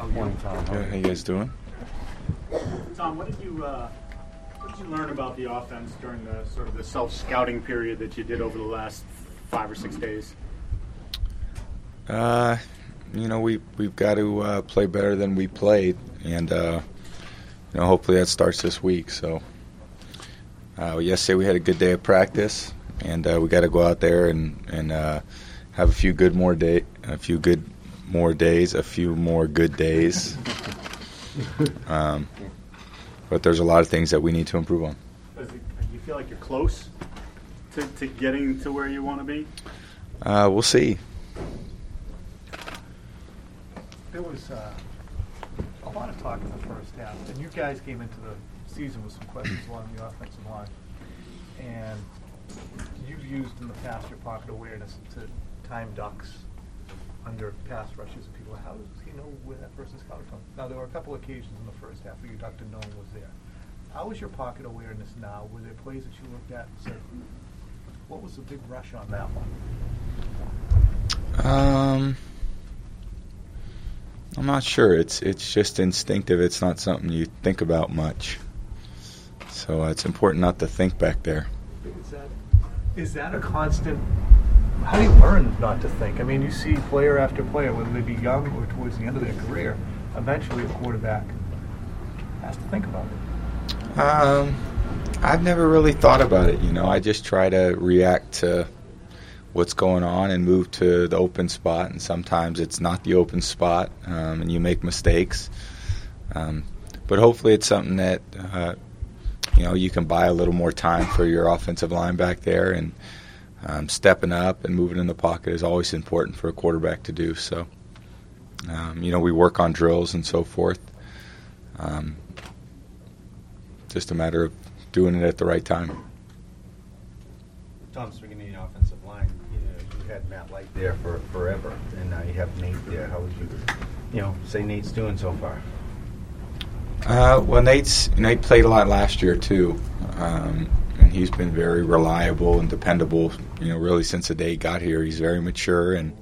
Morning, Tom. Good. How you guys doing? Tom, what did you learn about the offense during the sort of the self-scouting period that you did over the last 5 or 6 days? We've got to play better than we played, and hopefully that starts this week. So yesterday we had a good day of practice, and we got to go out there and have a few more good days. But there's a lot of things that we need to improve on. Do you feel like you're close to getting to where you want to be? We'll see. There was a lot of talk in the first half, and you guys came into the season with some questions along the offensive line. And you've used in the past your pocket awareness to time ducks under pass rushes and people. How does he know where that person's coming from? Now, there were a couple occasions in the first half where you ducked and no one was there. How is your pocket awareness now? Were there plays that you looked at and said, what was the big rush on that one? I'm not sure. It's just instinctive. It's not something you think about much. So it's important not to think back there. Is that a constant? How do you learn not to think? I mean, you see player after player, whether they be young or towards the end of their career, eventually a quarterback has to think about it. I've never really thought about it. I just try to react to what's going on and move to the open spot. And sometimes it's not the open spot, and you make mistakes. But hopefully it's something that you can buy a little more time for your offensive line back there, and stepping up and moving in the pocket is always important for a quarterback to do. So, we work on drills and so forth. Just a matter of doing it at the right time. Tom, speaking of the offensive line, you had Matt Light there for forever, and now you have Nate there. How would you say Nate's doing so far? Well, Nate played a lot last year too, and he's been very reliable and dependable. Really since the day he got here, he's very mature, and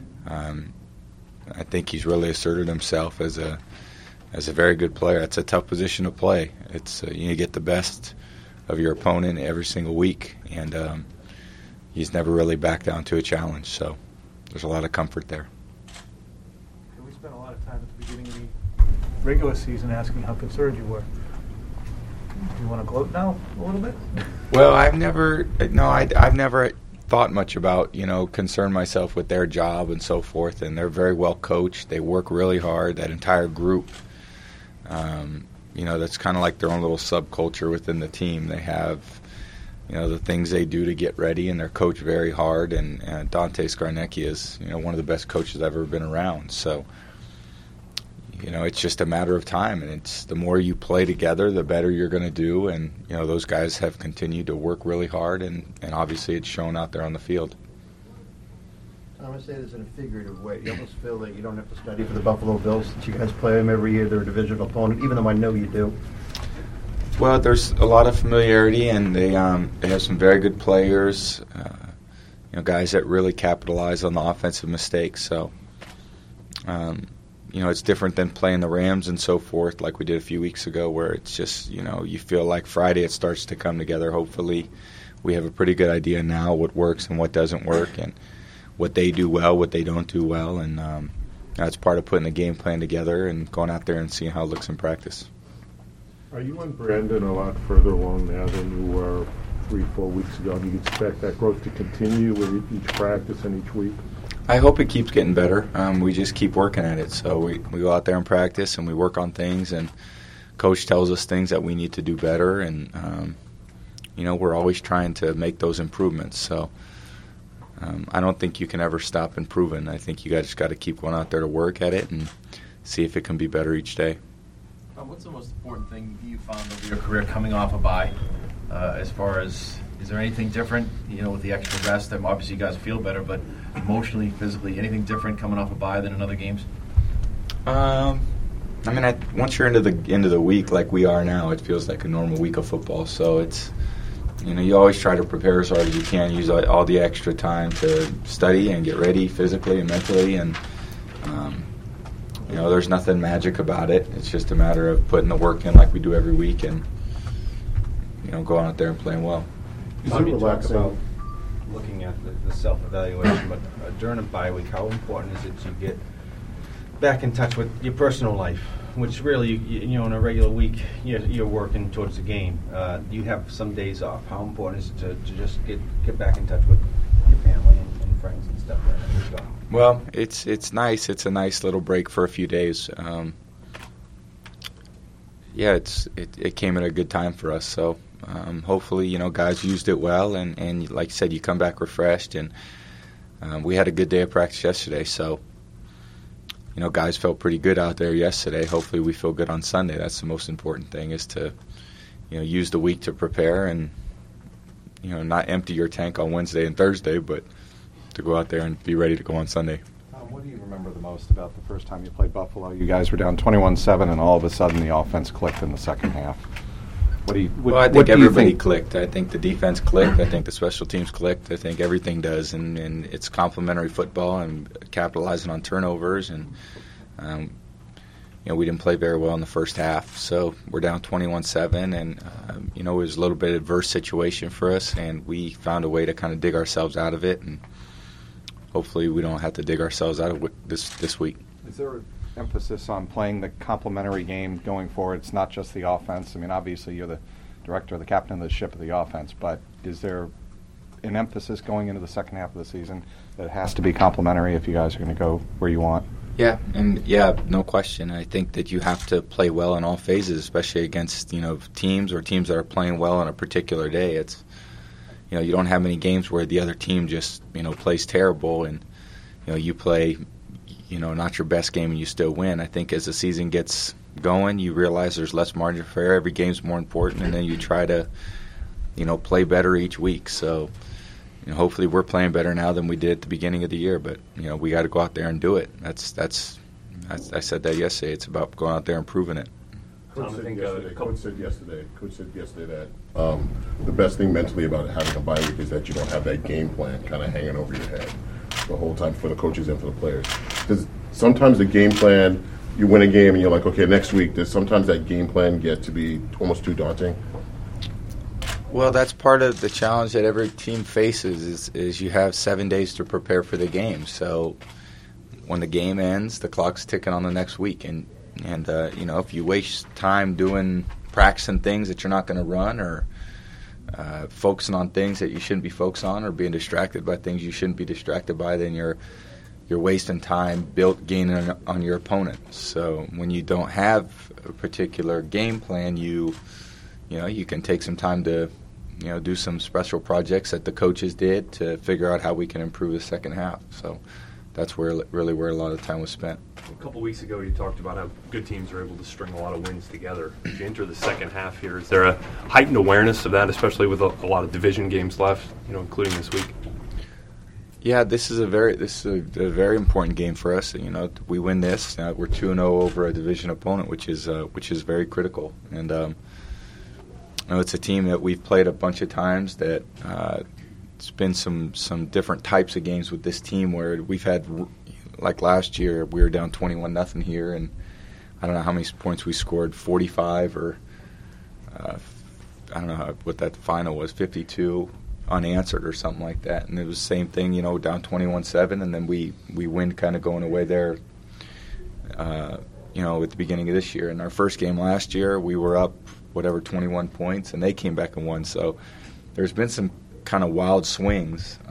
I think he's really asserted himself as a very good player. It's a tough position to play. It's you get the best of your opponent every single week, and he's never really backed down to a challenge. So there's a lot of comfort there. We spent a lot of time at the beginning of the regular season asking how concerned you were. Do you want to gloat now a little bit? Well, I've never thought much about, concern myself with their job and so forth, and they're very well coached. They work really hard, that entire group. That's kind of like their own little subculture within the team. They have, the things they do to get ready, and they're coached very hard, and Dante Scarnecchia is, one of the best coaches I've ever been around. So, it's just a matter of time, and it's the more you play together, the better you're going to do. And those guys have continued to work really hard, and obviously it's shown out there on the field. I'm going to say this in a figurative way. You almost feel that you don't have to study for the Buffalo Bills since you guys play them every year. They're a divisional opponent, even though I know you do. Well, there's a lot of familiarity, and they have some very good players. Guys that really capitalize on the offensive mistakes. So. It's different than playing the Rams and so forth like we did a few weeks ago, where it's just, you feel like Friday it starts to come together. Hopefully we have a pretty good idea now what works and what doesn't work, and what they do well, what they don't do well. And that's part of putting a game plan together and going out there and seeing how it looks in practice. Are you and Brandon a lot further along now than you were 3-4 weeks ago? Do you expect that growth to continue with each practice and each week? I hope it keeps getting better. We just keep working at it. So we go out there and practice, and we work on things, and Coach tells us things that we need to do better, and we're always trying to make those improvements. So I don't think you can ever stop improving. I think you guys got to keep going out there to work at it and see if it can be better each day. What's the most important thing you found over your career coming off a bye? As far as, is there anything different, with the extra rest? Obviously you guys feel better, but emotionally, physically, anything different coming off a bye than in other games? Once you're into the week like we are now, it feels like a normal week of football. So it's, you always try to prepare as hard as you can, use all the extra time to study and get ready physically and mentally. And there's nothing magic about it. It's just a matter of putting the work in like we do every week and, going out there and playing well. Tom, you talk about looking at the self-evaluation, but during a bye week, how important is it to get back in touch with your personal life, which really, in a regular week, you're working towards the game. You have some days off. How important is it to just get back in touch with your family and friends and stuff like that? Well, it's nice. It's a nice little break for a few days. It came at a good time for us. So hopefully, guys used it well, and like you said, you come back refreshed. And we had a good day of practice yesterday. So, guys felt pretty good out there yesterday. Hopefully, we feel good on Sunday. That's the most important thing, is to, use the week to prepare and, not empty your tank on Wednesday and Thursday, but to go out there and be ready to go on Sunday. What do you remember the most about the first time you played Buffalo? You guys were down 21-7, and all of a sudden the offense clicked in the second half. I think everybody clicked. I think the defense clicked. I think the special teams clicked. I think everything does, and it's complementary football and capitalizing on turnovers. And we didn't play very well in the first half, so we're down 21-7, and it was a little bit of adverse situation for us, and we found a way to kind of dig ourselves out of it, and hopefully we don't have to dig ourselves out of it this week. Is there an emphasis on playing the complementary game going forward? It's not just the offense. I mean, obviously you're the director, the captain of the ship of the offense, but is there an emphasis going into the second half of the season that it has to be complementary if you guys are going to go where you want? Yeah, no question. I think that you have to play well in all phases, especially against teams that are playing well on a particular day. It's you don't have many games where the other team just plays terrible, and you play not your best game and you still win. I think as the season gets going, you realize there's less margin for error. Every game's more important, and then you try to play better each week. So hopefully we're playing better now than we did at the beginning of the year, but we got to go out there and do it. That's I said that yesterday. It's about going out there and proving it. Coach said yesterday that the best thing mentally about having a bye week is that you don't have that game plan kind of hanging over your head the whole time for the coaches and for the players. Because sometimes the game plan, you win a game and you're like, okay, next week, does sometimes that game plan get to be almost too daunting? Well, that's part of the challenge that every team faces is you have 7 days to prepare for the game. So when the game ends, the clock's ticking on the next week. And if you waste time practicing things that you're not going to run, or focusing on things that you shouldn't be focused on, or being distracted by things you shouldn't be distracted by, then you're wasting time gaining on your opponent. So when you don't have a particular game plan, you can take some time to do some special projects that the coaches did to figure out how we can improve the second half. So that's where a lot of time was spent. A couple weeks ago, you talked about how good teams are able to string a lot of wins together. As you enter the second half here, is there a heightened awareness of that, especially with a lot of division games left, including this week? Yeah, this is a very important game for us. We win this, we're 2-0 over a division opponent, which is very critical. And it's a team that we've played a bunch of times. That it's been some different types of games with this team where we've had. Like last year, we were down 21-0 here, and I don't know how many points we scored, 45 or I don't know what that final was, 52 unanswered or something like that. And it was the same thing, down 21-7, and then we win kind of going away there, at the beginning of this year. In our first game last year, we were up 21 points, and they came back and won. So there's been some kind of wild swings.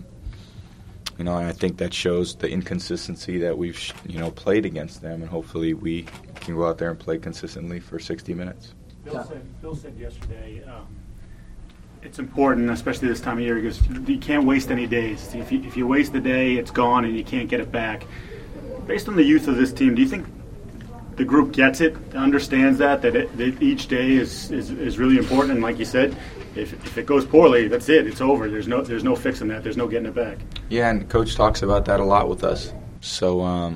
And I think that shows the inconsistency that we've, played against them, and hopefully we can go out there and play consistently for 60 minutes. Bill said yesterday it's important, especially this time of year, because you can't waste any days. If you waste a day, it's gone and you can't get it back. Based on the youth of this team, do you think the group gets it, understands that each day is really important, and like you said, if it goes poorly, that's it. It's over. There's no fixing that. There's no getting it back. Yeah, and Coach talks about that a lot with us. So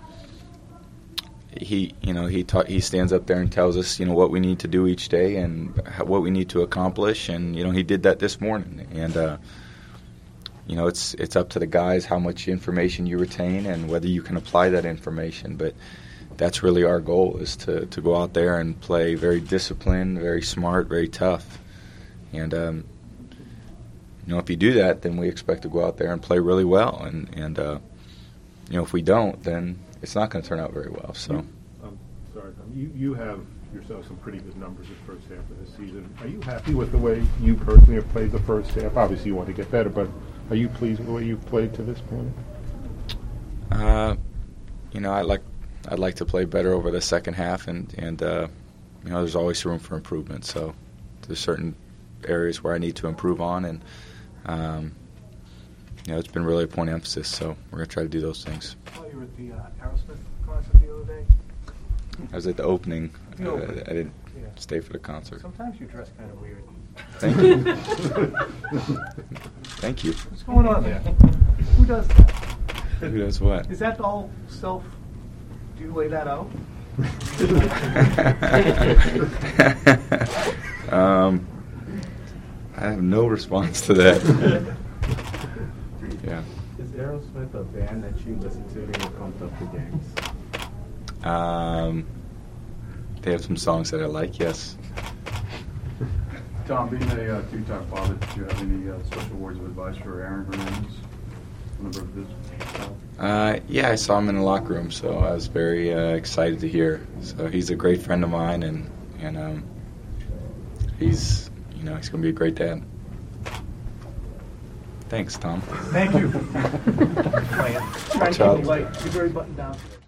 he stands up there and tells us what we need to do each day and what we need to accomplish, and he did that this morning. And it's up to the guys how much information you retain and whether you can apply that information. But that's really our goal, is to go out there and play very disciplined, very smart, very tough. And, if you do that, then we expect to go out there and play really well. And if we don't, then it's not going to turn out very well. So, I'm sorry, Tom. You have yourself some pretty good numbers the first half of this season. Are you happy with the way you personally have played the first half? Obviously, you want to get better, but are you pleased with the way you've played to this point? I'd like to play better over the second half, and there's always room for improvement. So there's certain areas where I need to improve on, and it's been really a point of emphasis. So we're going to try to do those things. While you were at the Aerosmith concert the other day, I was at the opening. I didn't Yeah. stay for the concert. Sometimes you dress kind of weird. Thank you. Thank you. What's going on there? Who does that? Who does what? Is that all self? Do you lay that out? I have no response to that. Yeah. Is Aerosmith a band that you listen to when you're pumped up for games? They have some songs that I like, yes. Tom, being a two-time father, did you have any special words of advice for Aaron Hernandez? Yeah, I saw him in the locker room, so I was very excited to hear. So he's a great friend of mine, and he's going to be a great dad. Thanks, Tom. Thank you. Trying to keep me light. You're very buttoned down.